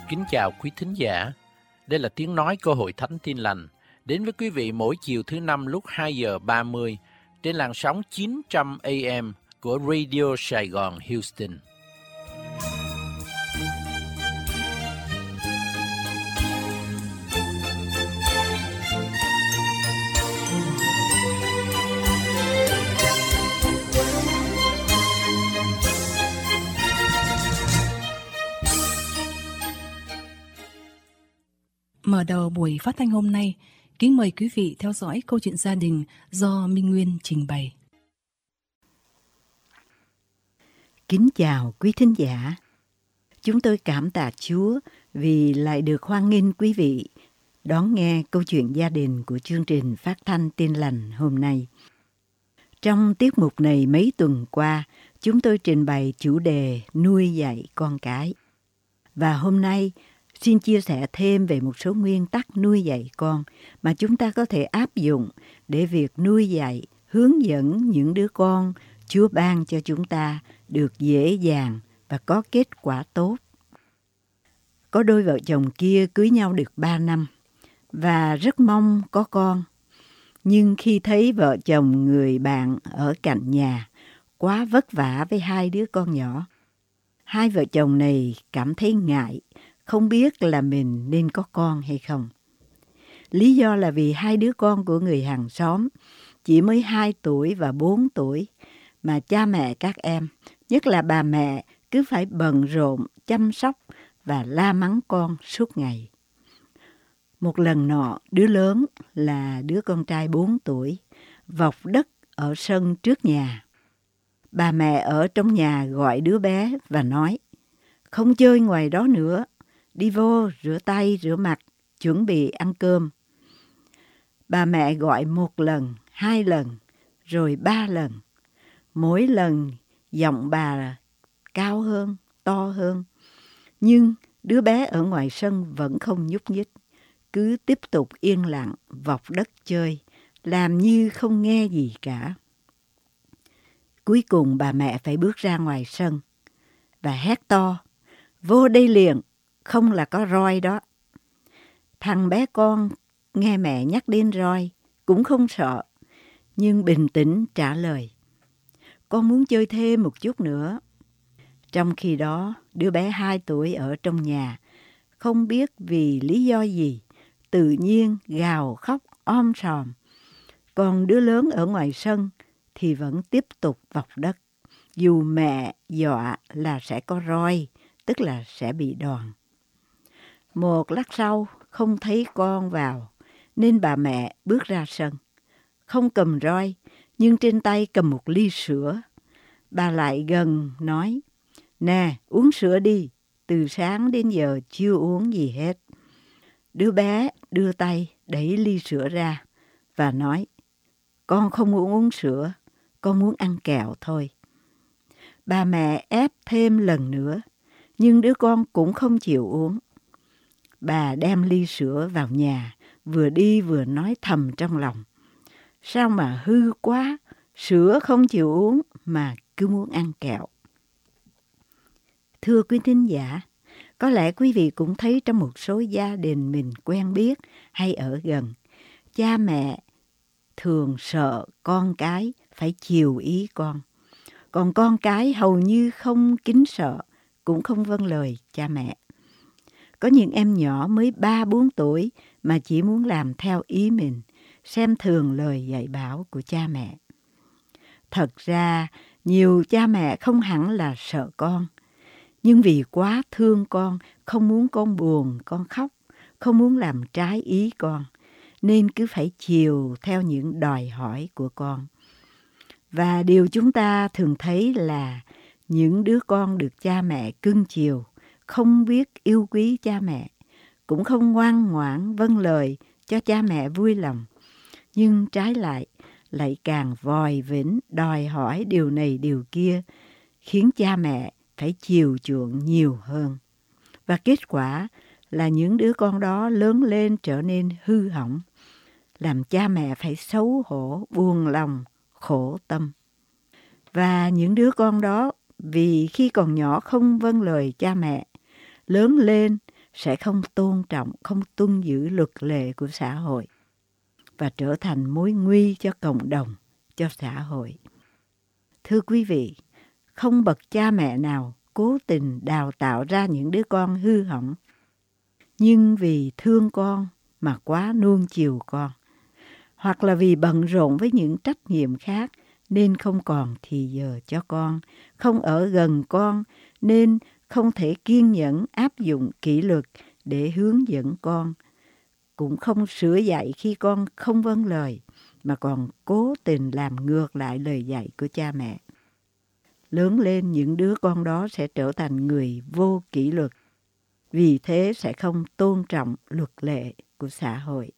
Kính chào quý thính giả. Đây là tiếng nói của Hội Thánh Tin Lành, đến với quý vị mỗi chiều thứ Năm lúc 2 giờ 30 trên làn sóng 900 AM của Radio Sài Gòn Houston. Mở đầu buổi phát thanh hôm nay, kính mời quý vị theo dõi câu chuyện gia đình do Minh Nguyên trình bày. Kính chào quý thính giả. Chúng tôi cảm tạ Chúa vì lại được hoan nghênh quý vị đón nghe câu chuyện gia đình của chương trình phát thanh Tin Lành hôm nay. Trong tiết mục này mấy tuần qua, chúng tôi trình bày chủ đề nuôi dạy con cái. Và hôm nay, xin chia sẻ thêm về một số nguyên tắc nuôi dạy con mà chúng ta có thể áp dụng để việc nuôi dạy, hướng dẫn những đứa con Chúa ban cho chúng ta được dễ dàng và có kết quả tốt. Có đôi vợ chồng kia cưới nhau được 3 năm và rất mong có con. Nhưng khi thấy vợ chồng người bạn ở cạnh nhà quá vất vả với 2 đứa con nhỏ, hai vợ chồng này cảm thấy ngại, không biết là mình nên có con hay không. Lý do là vì 2 đứa con của người hàng xóm chỉ mới 2 tuổi và 4 tuổi, mà cha mẹ các em, nhất là bà mẹ, cứ phải bận rộn, chăm sóc và la mắng con suốt ngày. Một lần nọ, đứa lớn là đứa con trai 4 tuổi, vọc đất ở sân trước nhà. Bà mẹ ở trong nhà gọi đứa bé và nói, không chơi ngoài đó nữa, đi vô rửa tay, rửa mặt, chuẩn bị ăn cơm. Bà mẹ gọi 1 lần, 2 lần, rồi 3 lần. Mỗi lần giọng bà cao hơn, to hơn. Nhưng đứa bé ở ngoài sân vẫn không nhúc nhích, cứ tiếp tục yên lặng vọc đất chơi, làm như không nghe gì cả. Cuối cùng bà mẹ phải bước ra ngoài sân và hét to, vô đây liền, không là có roi đó. Thằng bé con nghe mẹ nhắc đến roi, cũng không sợ, nhưng bình tĩnh trả lời, con muốn chơi thêm một chút nữa. Trong khi đó, đứa bé 2 tuổi ở trong nhà, không biết vì lý do gì, tự nhiên gào khóc om sòm. Còn đứa lớn ở ngoài sân thì vẫn tiếp tục vọc đất, dù mẹ dọa là sẽ có roi, tức là sẽ bị đòn. Một lát sau, không thấy con vào, nên bà mẹ bước ra sân. Không cầm roi, nhưng trên tay cầm một ly sữa. Bà lại gần nói, nè, uống sữa đi, từ sáng đến giờ chưa uống gì hết. Đứa bé đưa tay đẩy ly sữa ra và nói, con không muốn uống sữa, con muốn ăn kẹo thôi. Bà mẹ ép thêm lần nữa, nhưng đứa con cũng không chịu uống. Bà đem ly sữa vào nhà, vừa đi vừa nói thầm trong lòng. Sao mà hư quá, sữa không chịu uống mà cứ muốn ăn kẹo. Thưa quý thính giả, có lẽ quý vị cũng thấy trong một số gia đình mình quen biết hay ở gần, cha mẹ thường sợ con cái phải chiều ý con. Còn con cái hầu như không kính sợ, cũng không vâng lời cha mẹ. Có những em nhỏ mới 3-4 tuổi mà chỉ muốn làm theo ý mình, xem thường lời dạy bảo của cha mẹ. Thật ra, nhiều cha mẹ không hẳn là sợ con, nhưng vì quá thương con, không muốn con buồn, con khóc, không muốn làm trái ý con, nên cứ phải chiều theo những đòi hỏi của con. Và điều chúng ta thường thấy là những đứa con được cha mẹ cưng chiều, không biết yêu quý cha mẹ, cũng không ngoan ngoãn vâng lời cho cha mẹ vui lòng, nhưng trái lại càng vòi vĩnh đòi hỏi điều này điều kia, khiến cha mẹ phải chiều chuộng nhiều hơn. Và kết quả là những đứa con đó lớn lên trở nên hư hỏng, làm cha mẹ phải xấu hổ, buồn lòng, khổ tâm. Và những đứa con đó vì khi còn nhỏ không vâng lời cha mẹ, lớn lên sẽ không tôn trọng, không tuân giữ luật lệ của xã hội và trở thành mối nguy cho cộng đồng, cho xã hội. Thưa quý vị, không bậc cha mẹ nào cố tình đào tạo ra những đứa con hư hỏng, nhưng vì thương con mà quá nuông chiều con, hoặc là vì bận rộn với những trách nhiệm khác nên không còn thì giờ cho con, không ở gần con nên không thể kiên nhẫn áp dụng kỷ luật để hướng dẫn con, cũng không sửa dạy khi con không vâng lời, mà còn cố tình làm ngược lại lời dạy của cha mẹ. Lớn lên, những đứa con đó sẽ trở thành người vô kỷ luật, vì thế sẽ không tôn trọng luật lệ của xã hội.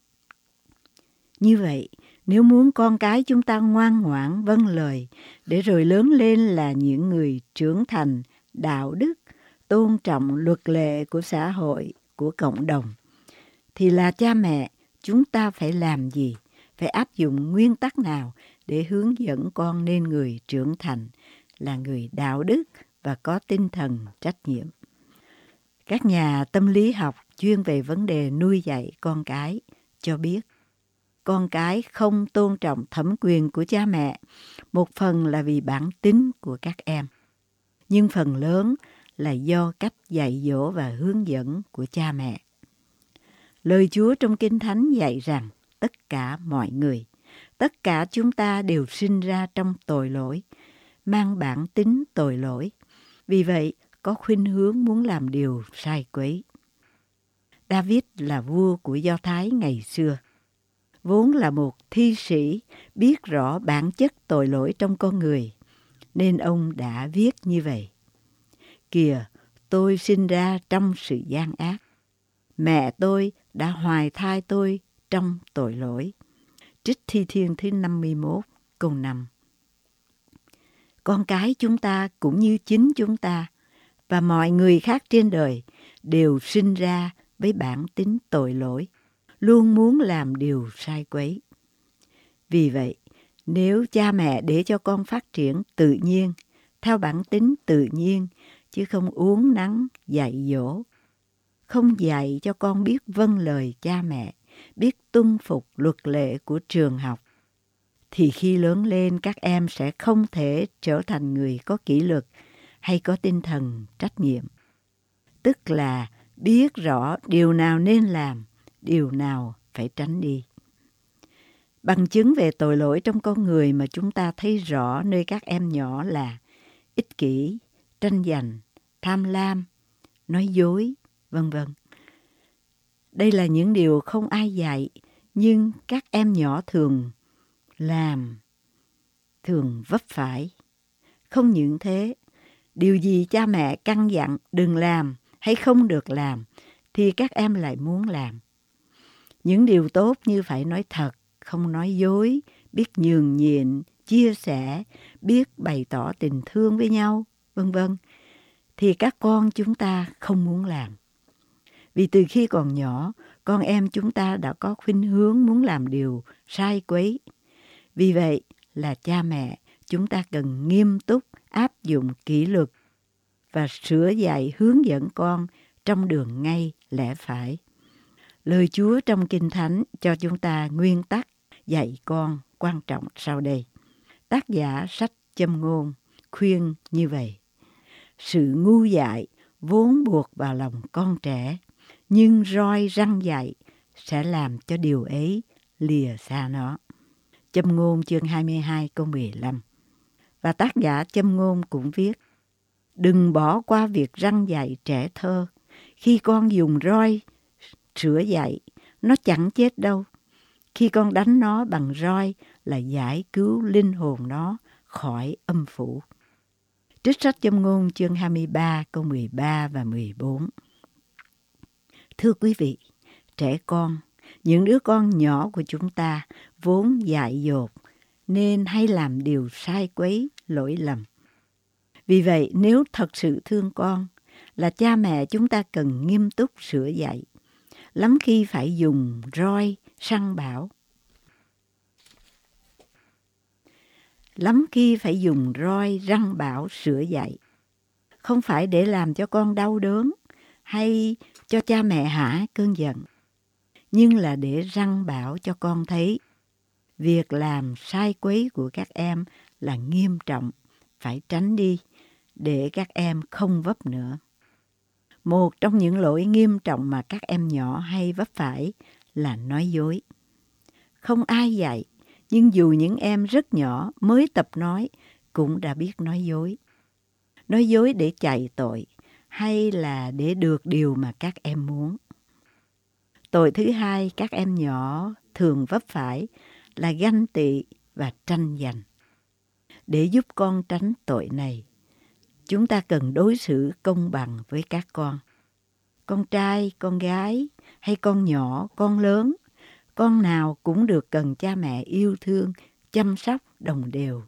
Như vậy, nếu muốn con cái chúng ta ngoan ngoãn vâng lời, để rồi lớn lên là những người trưởng thành, đạo đức, tôn trọng luật lệ của xã hội, của cộng đồng, thì là cha mẹ, chúng ta phải làm gì? Phải áp dụng nguyên tắc nào để hướng dẫn con nên người trưởng thành, là người đạo đức và có tinh thần trách nhiệm? Các nhà tâm lý học chuyên về vấn đề nuôi dạy con cái cho biết, con cái không tôn trọng thẩm quyền của cha mẹ, một phần là vì bản tính của các em, nhưng phần lớn là do cách dạy dỗ và hướng dẫn của cha mẹ. Lời Chúa trong Kinh Thánh dạy rằng tất cả mọi người, tất cả chúng ta đều sinh ra trong tội lỗi, mang bản tính tội lỗi. Vì vậy, có khuynh hướng muốn làm điều sai quấy. David là vua của Do Thái ngày xưa, vốn là một thi sĩ biết rõ bản chất tội lỗi trong con người, nên ông đã viết như vậy: Kìa, tôi sinh ra trong sự gian ác, mẹ tôi đã hoài thai tôi trong tội lỗi. Trích Thi Thiên thứ 51 câu 5. Con cái chúng ta cũng như chính chúng ta và mọi người khác trên đời đều sinh ra với bản tính tội lỗi, luôn muốn làm điều sai quấy. Vì vậy, nếu cha mẹ để cho con phát triển tự nhiên, theo bản tính tự nhiên, chứ không uốn nắn dạy dỗ, không dạy cho con biết vâng lời cha mẹ, biết tuân phục luật lệ của trường học, thì khi lớn lên các em sẽ không thể trở thành người có kỷ luật hay có tinh thần trách nhiệm. Tức là biết rõ điều nào nên làm, điều nào phải tránh đi. Bằng chứng về tội lỗi trong con người mà chúng ta thấy rõ nơi các em nhỏ là ích kỷ, tranh giành, tham lam, nói dối, vân vân. Đây là những điều không ai dạy, nhưng các em nhỏ thường làm, thường vấp phải. Không những thế, điều gì cha mẹ căn dặn đừng làm hay không được làm thì các em lại muốn làm. Những điều tốt như phải nói thật, không nói dối, biết nhường nhịn, chia sẻ, biết bày tỏ tình thương với nhau, vân vân, thì các con chúng ta không muốn làm. Vì từ khi còn nhỏ, con em chúng ta đã có khuynh hướng muốn làm điều sai quấy. Vì vậy là cha mẹ, chúng ta cần nghiêm túc áp dụng kỷ luật và sửa dạy hướng dẫn con trong đường ngay lẽ phải. Lời Chúa trong Kinh Thánh cho chúng ta nguyên tắc dạy con quan trọng sau đây. Tác giả sách Châm Ngôn khuyên như vậy: sự ngu dại vốn buộc vào lòng con trẻ, nhưng roi răn dạy sẽ làm cho điều ấy lìa xa nó. Châm Ngôn chương 22 câu 15. Và tác giả Châm Ngôn cũng viết: đừng bỏ qua việc răn dạy trẻ thơ. Khi con dùng roi sửa dạy, nó chẳng chết đâu. Khi con đánh nó bằng roi là giải cứu linh hồn nó khỏi âm phủ. Trích sách Châm Ngôn chương 23 câu 13 và 14. Thưa quý vị, trẻ con, những đứa con nhỏ của chúng ta vốn dại dột nên hay làm điều sai quấy, lỗi lầm. Vì vậy, nếu thật sự thương con, là cha mẹ chúng ta cần nghiêm túc sửa dạy. Lắm khi phải dùng roi săn bảo. Lắm khi phải dùng roi răn bảo sửa dạy. Không phải để làm cho con đau đớn, hay cho cha mẹ hả cơn giận, nhưng là để răn bảo cho con thấy việc làm sai quấy của các em là nghiêm trọng, phải tránh đi để các em không vấp nữa. Một trong những lỗi nghiêm trọng mà các em nhỏ hay vấp phải là nói dối. Không ai dạy, nhưng dù những em rất nhỏ mới tập nói cũng đã biết nói dối. Nói dối để chạy tội hay là để được điều mà các em muốn. Tội thứ hai các em nhỏ thường vấp phải là ganh tị và tranh giành. Để giúp con tránh tội này, chúng ta cần đối xử công bằng với các con. Con trai, con gái hay con nhỏ, con lớn, con nào cũng được cần cha mẹ yêu thương, chăm sóc đồng đều.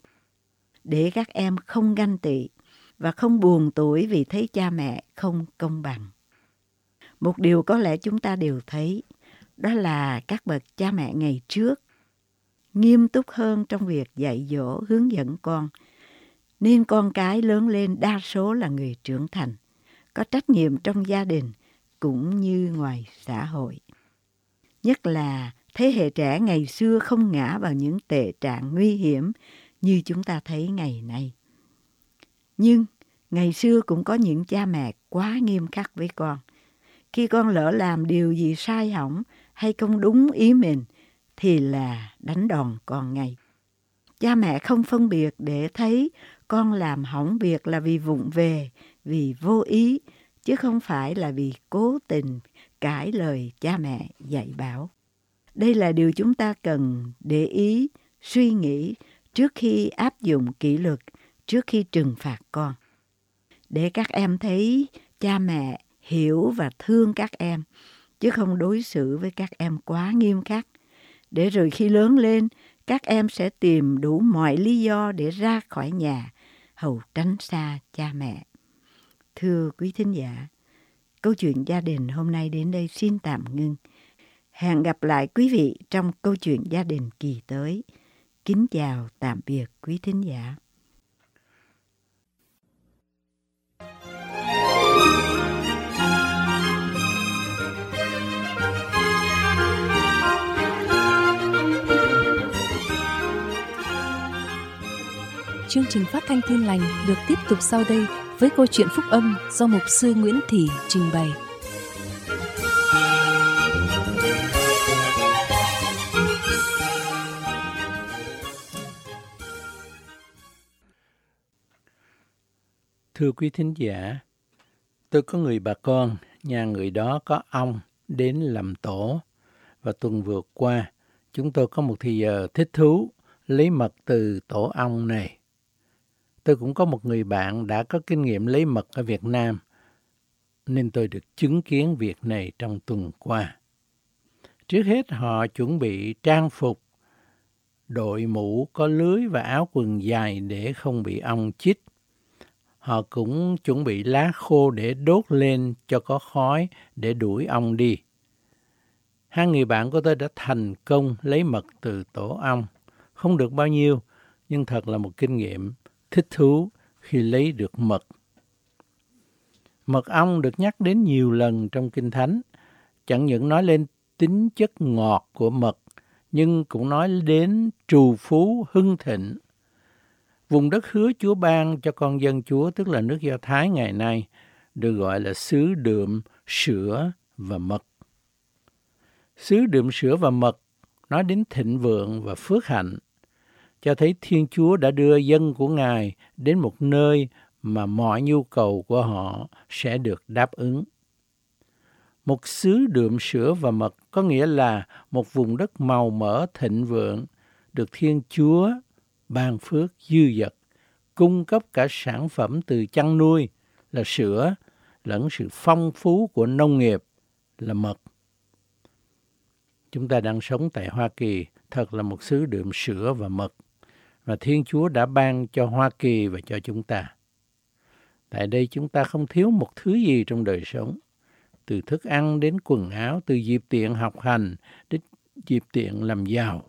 Để các em không ganh tị và không buồn tủi vì thấy cha mẹ không công bằng. Một điều có lẽ chúng ta đều thấy, đó là các bậc cha mẹ ngày trước nghiêm túc hơn trong việc dạy dỗ, hướng dẫn con, nên con cái lớn lên đa số là người trưởng thành, có trách nhiệm trong gia đình cũng như ngoài xã hội. Nhất là thế hệ trẻ ngày xưa không ngã vào những tệ trạng nguy hiểm như chúng ta thấy ngày nay. Nhưng ngày xưa cũng có những cha mẹ quá nghiêm khắc với con. Khi con lỡ làm điều gì sai hỏng hay không đúng ý mình thì là đánh đòn con ngay. Cha mẹ không phân biệt để thấy con làm hỏng việc là vì vụng về, vì vô ý, chứ không phải là vì cố tình cãi lời cha mẹ dạy bảo. Đây là điều chúng ta cần để ý, suy nghĩ trước khi áp dụng kỷ luật, trước khi trừng phạt con. Để các em thấy cha mẹ hiểu và thương các em, chứ không đối xử với các em quá nghiêm khắc. Để rồi khi lớn lên, các em sẽ tìm đủ mọi lý do để ra khỏi nhà, hầu tránh xa cha mẹ. Thưa quý thính giả, câu chuyện gia đình hôm nay đến đây xin tạm ngưng. Hẹn gặp lại quý vị trong câu chuyện gia đình kỳ tới. Kính chào, tạm biệt quý thính giả. Chương trình phát thanh Tin Lành được tiếp tục sau đây với câu chuyện phúc âm do mục sư Nguyễn Thị trình bày. Thưa quý thính giả, tôi có người bà con, nhà người đó có ong đến làm tổ. Và tuần vừa qua, chúng tôi có một thời giờ thích thú lấy mật từ tổ ong này. Tôi cũng có một người bạn đã có kinh nghiệm lấy mật ở Việt Nam, nên tôi được chứng kiến việc này trong tuần qua. Trước hết họ chuẩn bị trang phục, đội mũ có lưới và áo quần dài để không bị ong chích. Họ cũng chuẩn bị lá khô để đốt lên cho có khói để đuổi ong đi. Hai người bạn của tôi đã thành công lấy mật từ tổ ong. Không được bao nhiêu, nhưng thật là một kinh nghiệm thích thú khi lấy được mật. Mật ong được nhắc đến nhiều lần trong Kinh Thánh, chẳng những nói lên tính chất ngọt của mật, nhưng cũng nói đến trù phú hưng thịnh. Vùng đất hứa Chúa ban cho con dân Chúa, tức là nước Do Thái ngày nay, được gọi là xứ đượm sữa và mật. Xứ đượm sữa và mật nói đến thịnh vượng và phước hạnh, cho thấy Thiên Chúa đã đưa dân của Ngài đến một nơi mà mọi nhu cầu của họ sẽ được đáp ứng. Một xứ đượm sữa và mật có nghĩa là một vùng đất màu mỡ thịnh vượng, được Thiên Chúa ban phước dư dật, cung cấp cả sản phẩm từ chăn nuôi là sữa, lẫn sự phong phú của nông nghiệp là mật. Chúng ta đang sống tại Hoa Kỳ, thật là một xứ đượm sữa và mật, và Thiên Chúa đã ban cho Hoa Kỳ và cho chúng ta. Tại đây chúng ta không thiếu một thứ gì trong đời sống, từ thức ăn đến quần áo, từ dịp tiện học hành đến dịp tiện làm giàu.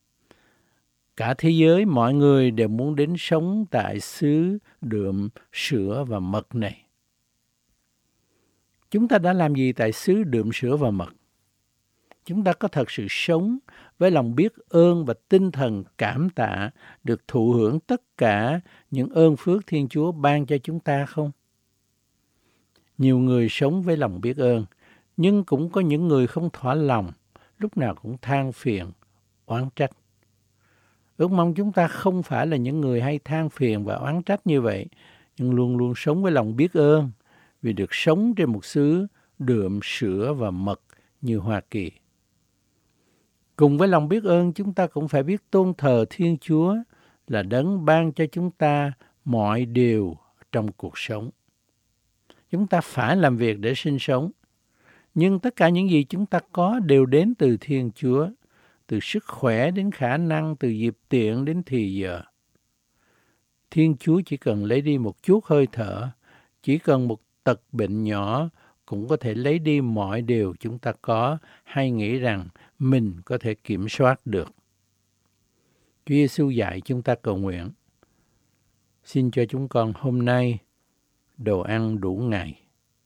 Cả thế giới mọi người đều muốn đến sống tại xứ đượm sữa và mật này. Chúng ta đã làm gì tại xứ đượm sữa và mật? Chúng ta có thật sự sống với lòng biết ơn và tinh thần cảm tạ được thụ hưởng tất cả những ơn phước Thiên Chúa ban cho chúng ta không? Nhiều người sống với lòng biết ơn, nhưng cũng có những người không thỏa lòng, lúc nào cũng than phiền, oán trách. Ước mong chúng ta không phải là những người hay than phiền và oán trách như vậy, nhưng luôn luôn sống với lòng biết ơn vì được sống trên một xứ đượm sữa và mật như Hoa Kỳ. Cùng với lòng biết ơn, chúng ta cũng phải biết tôn thờ Thiên Chúa là đấng ban cho chúng ta mọi điều trong cuộc sống. Chúng ta phải làm việc để sinh sống, nhưng tất cả những gì chúng ta có đều đến từ Thiên Chúa, từ sức khỏe đến khả năng, từ dịp tiện đến thì giờ. Thiên Chúa chỉ cần lấy đi một chút hơi thở, chỉ cần một tật bệnh nhỏ cũng có thể lấy đi mọi điều chúng ta có hay nghĩ rằng mình có thể kiểm soát được. Chúa Giêsu dạy chúng ta cầu nguyện: xin cho chúng con hôm nay đồ ăn đủ ngày.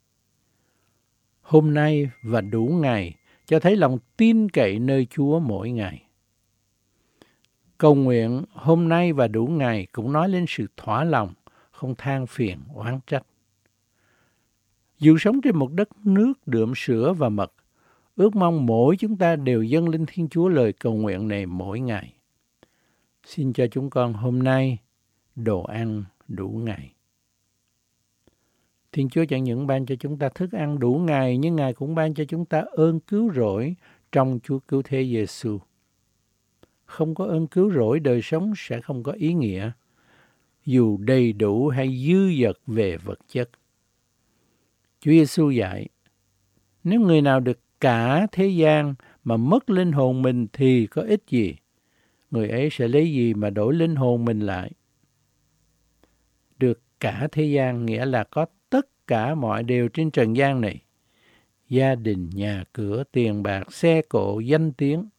Hôm nay và đủ ngày cho thấy lòng tin cậy nơi Chúa mỗi ngày. Cầu nguyện hôm nay và đủ ngày cũng nói lên sự thỏa lòng, không than phiền, oán trách. Dù sống trên một đất nước đượm sữa và mật, ước mong mỗi chúng ta đều dâng lên Thiên Chúa lời cầu nguyện này mỗi ngày. Xin cho chúng con hôm nay đồ ăn đủ ngày. Thiên Chúa chẳng những ban cho chúng ta thức ăn đủ ngày, nhưng Ngài cũng ban cho chúng ta ơn cứu rỗi trong Chúa Cứu Thế Giêsu. Không có ơn cứu rỗi, đời sống sẽ không có ý nghĩa, dù đầy đủ hay dư dật về vật chất. Chúa Giêsu dạy: nếu người nào được cả thế gian mà mất linh hồn mình thì có ích gì? Người ấy sẽ lấy gì mà đổi linh hồn mình lại? Được cả thế gian nghĩa là có tất cả mọi điều trên trần gian này. Gia đình, nhà cửa, tiền bạc, xe cộ, danh tiếng.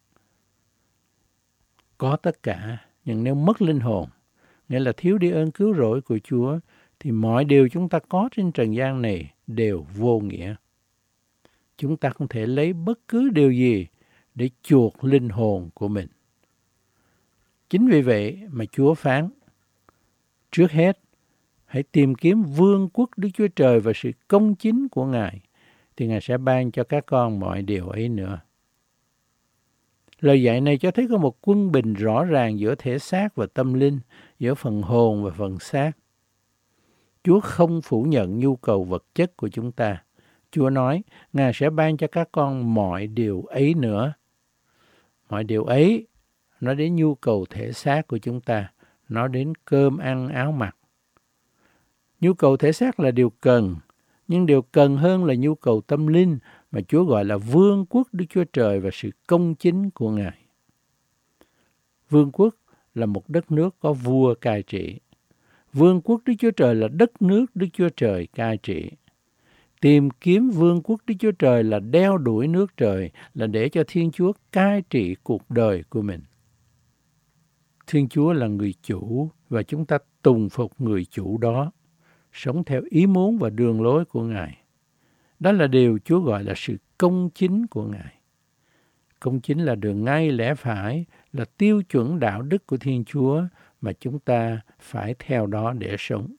Có tất cả, nhưng nếu mất linh hồn, nghĩa là thiếu đi ơn cứu rỗi của Chúa, thì mọi điều chúng ta có trên trần gian này đều vô nghĩa. Chúng ta không thể lấy bất cứ điều gì để chuộc linh hồn của mình. Chính vì vậy mà Chúa phán: trước hết, hãy tìm kiếm vương quốc Đức Chúa Trời và sự công chính của Ngài, thì Ngài sẽ ban cho các con mọi điều ấy nữa. Lời dạy này cho thấy có một quân bình rõ ràng giữa thể xác và tâm linh, giữa phần hồn và phần xác. Chúa không phủ nhận nhu cầu vật chất của chúng ta. Chúa nói Ngài sẽ ban cho các con mọi điều ấy nữa. Mọi điều ấy nó đến nhu cầu thể xác của chúng ta, nó đến cơm ăn áo mặc. Nhu cầu thể xác là điều cần, nhưng điều cần hơn là nhu cầu tâm linh mà Chúa gọi là vương quốc Đức Chúa Trời và sự công chính của Ngài. Vương quốc là một đất nước có vua cai trị. Vương quốc Đức Chúa Trời là đất nước Đức Chúa Trời cai trị. Tìm kiếm vương quốc Đức Chúa Trời là đeo đuổi nước trời, là để cho Thiên Chúa cai trị cuộc đời của mình. Thiên Chúa là người chủ và chúng ta tùng phục người chủ đó, sống theo ý muốn và đường lối của Ngài. Đó là điều Chúa gọi là sự công chính của Ngài. Công chính là đường ngay lẽ phải, là tiêu chuẩn đạo đức của Thiên Chúa mà chúng ta phải theo đó để sống.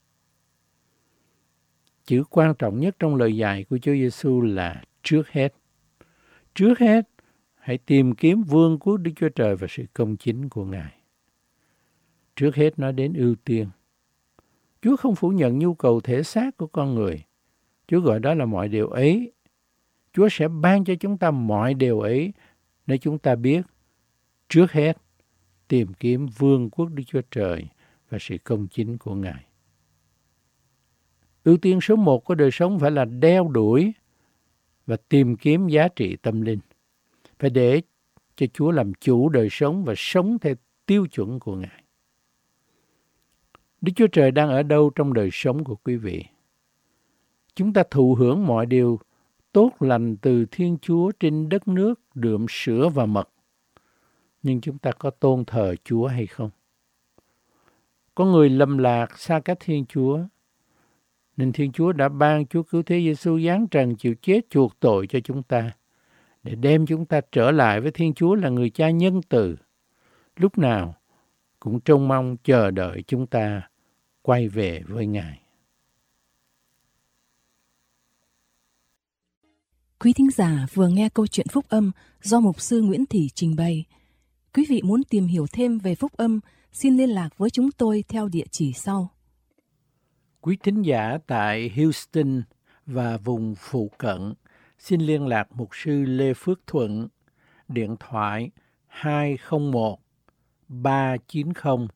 Chữ quan trọng nhất trong lời dạy của Chúa Giêsu là trước hết. Trước hết, hãy tìm kiếm vương quốc Đức Chúa Trời và sự công chính của Ngài. Trước hết nói đến ưu tiên. Chúa không phủ nhận nhu cầu thể xác của con người. Chúa gọi đó là mọi điều ấy. Chúa sẽ ban cho chúng ta mọi điều ấy nếu chúng ta biết trước hết tìm kiếm vương quốc Đức Chúa Trời và sự công chính của Ngài. Ưu tiên số 1 của đời sống phải là đeo đuổi và tìm kiếm giá trị tâm linh. Phải để cho Chúa làm chủ đời sống và sống theo tiêu chuẩn của Ngài. Đức Chúa Trời đang ở đâu trong đời sống của quý vị? Chúng ta thụ hưởng mọi điều tốt lành từ Thiên Chúa trên đất nước đượm sữa và mật. Nhưng chúng ta có tôn thờ Chúa hay không? Có người lầm lạc xa cách Thiên Chúa. Nên Thiên Chúa đã ban Chúa Cứu Thế Giêsu giáng trần chịu chết chuộc tội cho chúng ta, để đem chúng ta trở lại với Thiên Chúa là người Cha nhân từ, lúc nào cũng trông mong chờ đợi chúng ta quay về với Ngài. Quý thính giả vừa nghe câu chuyện phúc âm do Mục sư Nguyễn Thị trình bày. Quý vị muốn tìm hiểu thêm về phúc âm, xin liên lạc với chúng tôi theo địa chỉ sau. Quý thính giả tại Houston và vùng phụ cận xin liên lạc Mục sư Lê Phước Thuận, điện thoại 201 390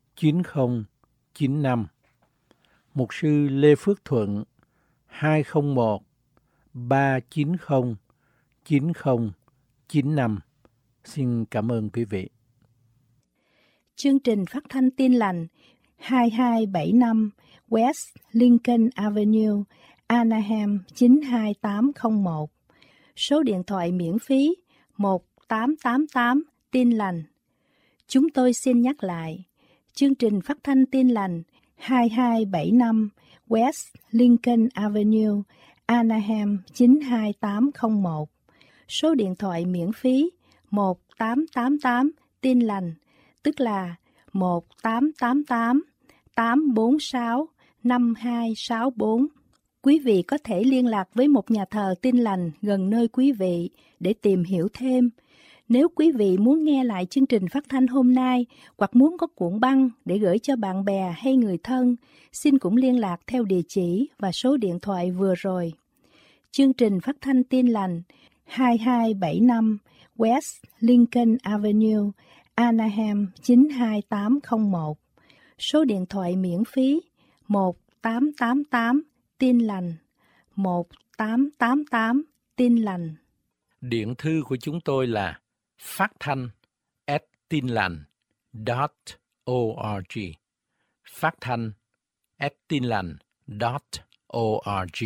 9095. Mục sư Lê Phước Thuận 201 390 9095. Xin cảm ơn quý vị. Chương trình phát thanh Tin Lành 2275 West Lincoln Avenue, Anaheim 92801. Số điện thoại miễn phí 1888 Tin Lành. Chúng tôi xin nhắc lại, chương trình phát thanh Tin Lành 2275 West Lincoln Avenue, Anaheim 92801. Số điện thoại miễn phí 1888 Tin Lành, tức là 1888 846 5264. Quý vị có thể liên lạc với một nhà thờ Tin Lành gần nơi quý vị để tìm hiểu thêm. Nếu quý vị muốn nghe lại chương trình phát thanh hôm nay hoặc muốn có cuộn băng để gửi cho bạn bè hay người thân, xin cũng liên lạc theo địa chỉ và số điện thoại vừa rồi. Chương trình phát thanh Tin Lành 2275 West Lincoln Avenue, Anaheim 92801. Số điện thoại miễn phí 1888 Tin Lành, 1888 Tin Lành. Điện thư của chúng tôi là phát thanh@tinlành.org. Phát thanh@tinlành.org.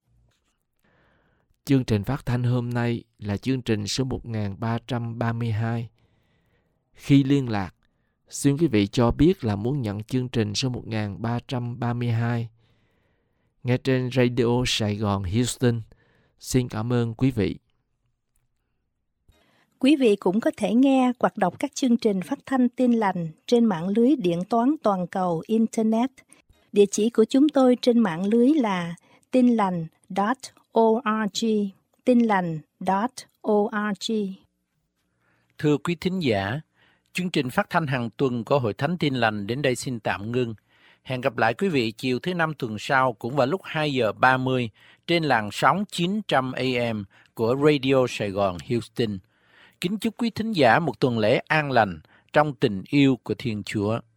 Chương trình phát thanh hôm nay là chương trình số 1332. Khi liên lạc, xin quý vị cho biết là muốn nhận chương trình số 1332. Nghe trên Radio Sài Gòn Houston. Xin cảm ơn quý vị. Quý vị cũng có thể nghe hoặc đọc các chương trình phát thanh Tin Lành trên mạng lưới điện toán toàn cầu Internet. Địa chỉ của chúng tôi trên mạng lưới là tinlành.org, tinlành.org. Thưa quý thính giả, chương trình phát thanh hàng tuần của Hội Thánh Tin Lành đến đây xin tạm ngưng. Hẹn gặp lại quý vị chiều thứ Năm tuần sau cũng vào lúc 2 giờ 30 trên làn sóng 900 AM của Radio Sài Gòn Houston. Kính chúc quý thính giả một tuần lễ an lành trong tình yêu của Thiên Chúa.